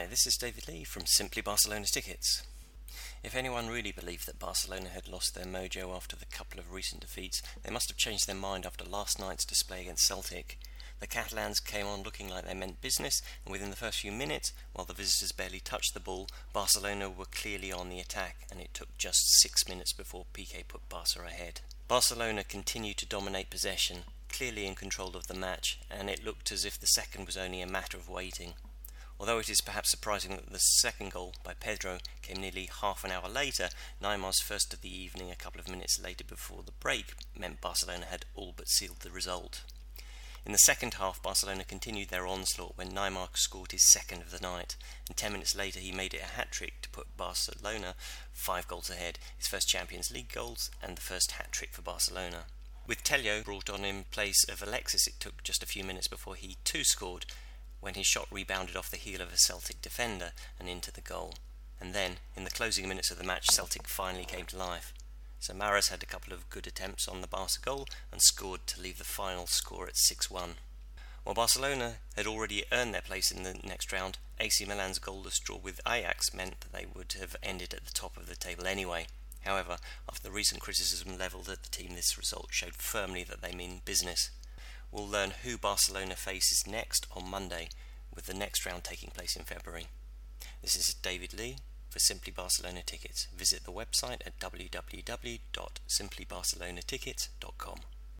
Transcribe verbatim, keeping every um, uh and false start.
Hi, this is David Lee from Simply Barcelona Tickets. If anyone really believed that Barcelona had lost their mojo after the couple of recent defeats, they must have changed their mind after last night's display against Celtic. The Catalans came on looking like they meant business, and within the first few minutes, while the visitors barely touched the ball, Barcelona were clearly on the attack, and it took just six minutes before Piqué put Barca ahead. Barcelona continued to dominate possession, clearly in control of the match, and it looked as if the second was only a matter of waiting. Although it is perhaps surprising that the second goal by Pedro came nearly half an hour later, Neymar's first of the evening a couple of minutes later before the break meant Barcelona had all but sealed the result. In the second half, Barcelona continued their onslaught when Neymar scored his second of the night, and ten minutes later he made it a hat-trick to put Barcelona five goals ahead, his first Champions League goals and the first hat-trick for Barcelona. With Tello brought on in place of Alexis, it took just a few minutes before he too scored, when his shot rebounded off the heel of a Celtic defender and into the goal. And then, in the closing minutes of the match, Celtic finally came to life. Samaras had a couple of good attempts on the Barca goal and scored to leave the final score at six one. While Barcelona had already earned their place in the next round, A C Milan's goalless draw with Ajax meant that they would have ended at the top of the table anyway. However, after the recent criticism levelled at the team, this result showed firmly that they mean business. We'll learn who Barcelona faces next on Monday, with the next round taking place in February. This is David Lee for Simply Barcelona Tickets. Visit the website at w w w dot simply barcelona tickets dot com.